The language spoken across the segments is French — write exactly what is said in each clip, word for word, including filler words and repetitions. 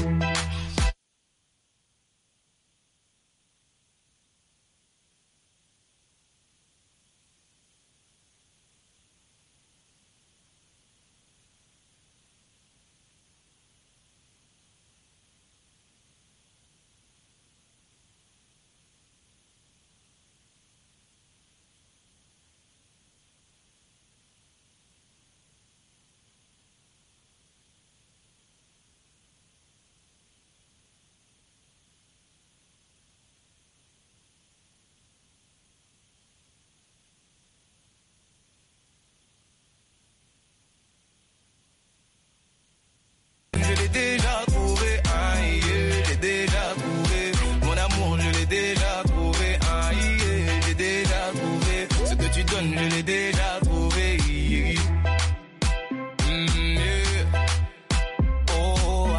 Déjà trouvé, ah yeah, j'ai déjà trouvé. Mon amour, je l'ai déjà trouvé, ah yeah, j'ai déjà trouvé. Ce que tu donnes, je l'ai déjà trouvé, yeah. Mm, yeah. Oh,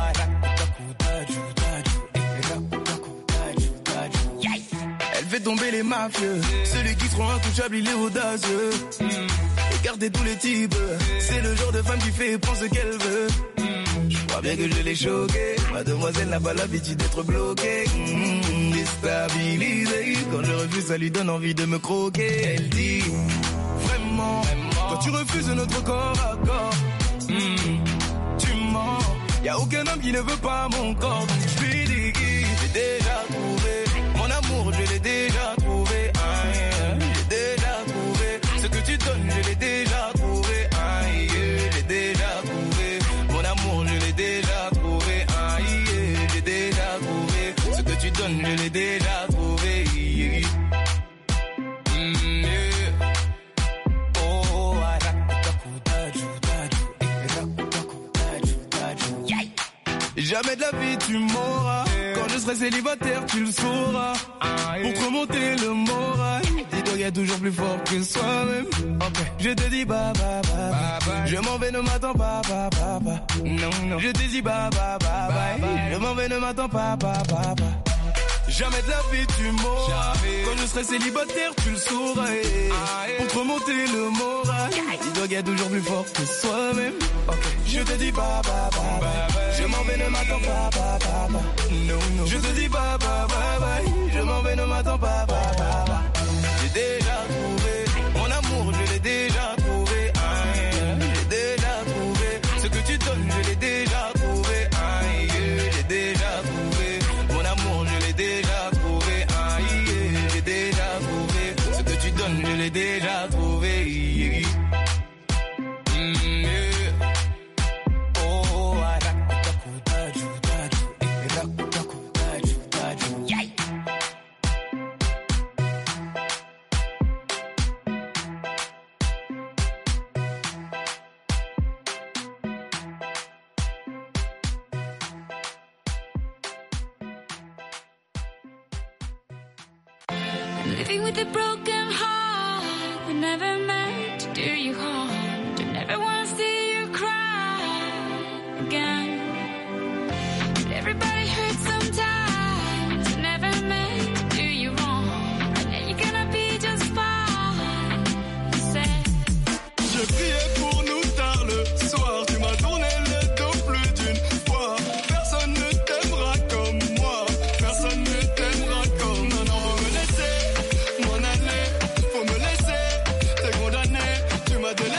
elle fait tomber les mafieux, celui qui seront intouchables, il est audacieux. Mm. Écartez tous les types, c'est le genre de femme qui fait et prend ce qu'elle veut. Je crois bien que je l'ai choquée. Mademoiselle n'a pas l'habitude d'être bloquée. Mmh, déstabilisée. Quand je refuse, ça lui donne envie de me croquer. Elle dit vraiment, vraiment. Quand tu refuses notre corps à corps, mmh, tu mens. Y'a aucun homme qui ne veut pas mon corps. Donc je lui dis j'ai déjà trouvé. Mon amour, je l'ai déjà trouvé, ah, yeah. J'ai déjà trouvé. Ce que tu donnes, je l'ai déjà trouvé, ah, yeah. J'ai déjà trouvé. Mon amour, je l'ai déjà trouvé, ah, yeah. J'ai déjà trouvé. Ce que tu donnes, je l'ai déjà trouvé, yeah. Mm, yeah. Oh, ah, yeah. Jamais de la vie tu m'auras. Quand je serai célibataire, tu le sauras. Pour te remonter le moral, dis-toi qu'il y a toujours plus fort que soi-même. Okay. Je te dis bye bye bye, bye, bye. Je m'en vais, ne m'attends pas, bye, bye, bye. Non, non. Je te dis bye bye bye, bye, bye. Je m'en vais, ne m'attends pas, bye, bye, bye. Jamais de la vie tu m'auras. Quand je serai célibataire, tu le sauras. Pour te remonter le moral, dis-toi qu'il y a toujours plus fort que soi-même. Okay. Je te dis bye bye bye, bye. Je m'en vais, ne m'attends pas, bye, bye, bye. No, no. Je te dis bye bye bye, bye. Je m'en vais, ne m'attends pas, bye, bye, bye. J'ai déjà trouvé mon amour, je l'ai déjà trouvé, ah, yeah. J'ai déjà trouvé ce que tu donnes, je l'ai déjà trouvé, ah, yeah. J'ai déjà trouvé mon amour, je l'ai déjà trouvé, ah, yeah. J'ai déjà trouvé ce que tu donnes, je l'ai déjà trouvé, yeah. Mm, yeah. Oh, ah, yeah. Living with a broken heart, we never meant to do you harm. Don't ever wanna see you cry again. But everybody hurts sometimes, we never meant to do you wrong. And now you're gonna be just fine. Say. Je priais pour nous tard le soir, tu m'as tourné le dos plus d'une fois. Personne ne t'aimera comme moi, personne ne t'aimera comme non, non, faut me laisser m'en aller, faut me laisser, t'es condamné, tu m'as donné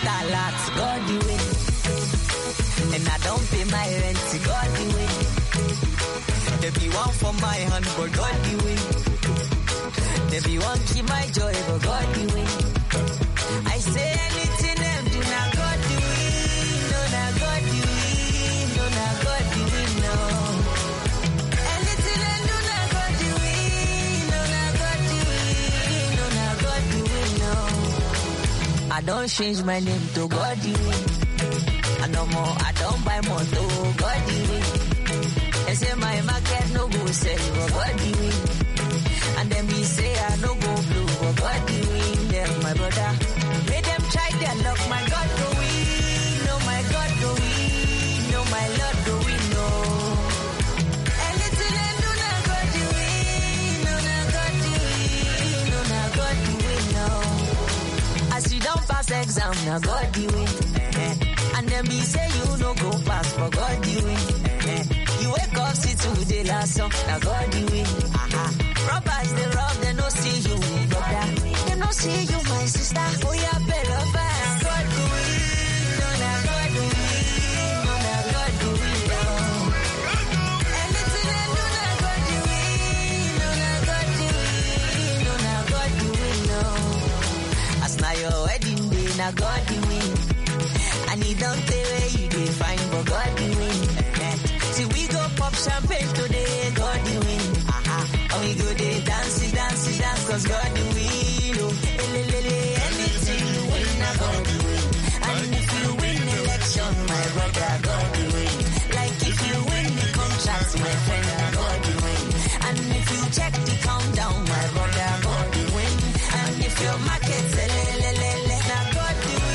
a lot, God the way. And I don't pay my rent, God the way. There be one for my hand, but God the way. There be one keep my joy, but God the way. I say anything them do not God the way. No, not God the way. No, not God the way, no. Anything them do not God the way. No, not God the way. No, not God the way, no. I don't change my name to God the way. I no more, I don't buy more to God the way. They say my market no go sell, but God the way. And then me say I no go blue, but God the way. Them my brother, make them try their luck, my God go win. No, my God go win. No, my Lord go win, no. Anything they do, not God the way. No, not God the way. No, not God the way, no. As you don't pass exam, now God the way. And then me say you no go pass, for God the way. You wake up, see today last song, now God the way. Uh-huh. Robbers, they rob, they no see you, brother. They no see you, my sister. Oh, yeah, better fast. God the way. No, now God the way. No, now God the way, no. Anything they do, now God the way. No, now God the way. No, now God the way, no. As now your wedding day, now God the way. And he don't say where you dey find, but God the win. See we go pop champagne today, God the win. Uh-huh. And we go dey dance, dance, dance, cause God the win. Oh, elelele, anything you win, now God the win. And if you win election, my brother, God the win. Like if you win the contract, my friend, God the win. And if you check the countdown, my brother, God the win. And if your market, elelele, now God the win.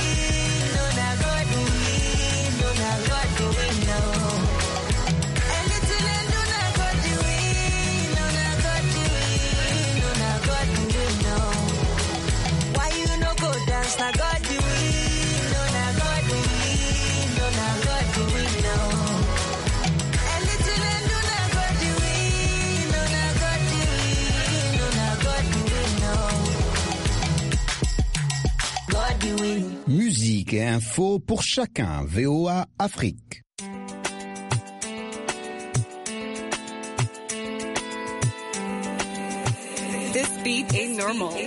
Musique et info pour chacun. V O A Afrique. This beat ain't normal. When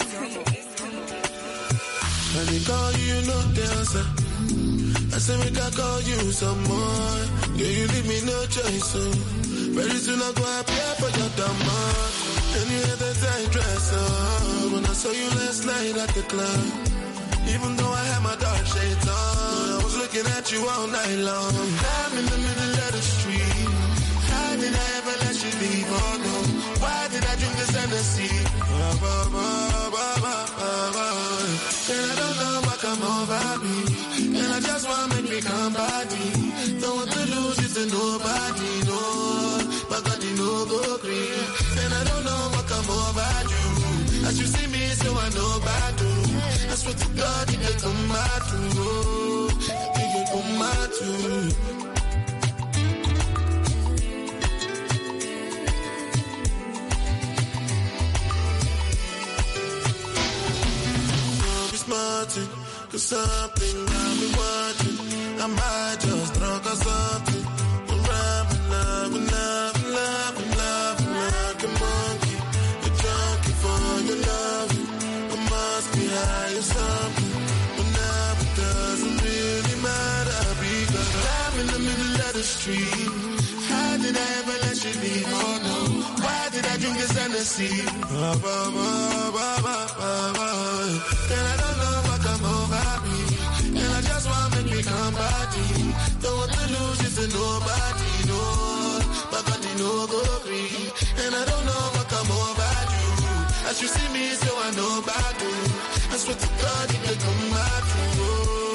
they call you, you no dancer. I say we can call you some more. Yeah, you leave me no choice, so very soon I go appear for your demand. And you had that tight dress on when I saw you last night at the club. Even though I had my dark shades on, I was looking at you all night long. I'm in the middle of the street. How did I ever let you leave? Oh no, why did I drink this Hennessy? And I don't know what come over me. And I just want to make me come body. Don't want to lose you to nobody, no. My God, you know go green. And I don't know what come over you. As you see me, so I know bad do. I swear to God, you can come out too. You can come out too. Smarting, cause something got me watching. I might just drunk or something. I'm rapping, loving, loving, loving, loving like a monkey. A junkie for your loving. I must be high or something. But now it doesn't really matter because I'm in the middle of the street. How did I ever let you leave? Oh no, why did I drink this Hennessy? Ah, bah, bah, bah, bah, bah, bah. And I don't know what come over me. And I just want to make me come body. Don't want to lose you to nobody, no. My body no go green. And I don't know what come over you. As you see me, so I know about you. I swear to God, you can come back to you.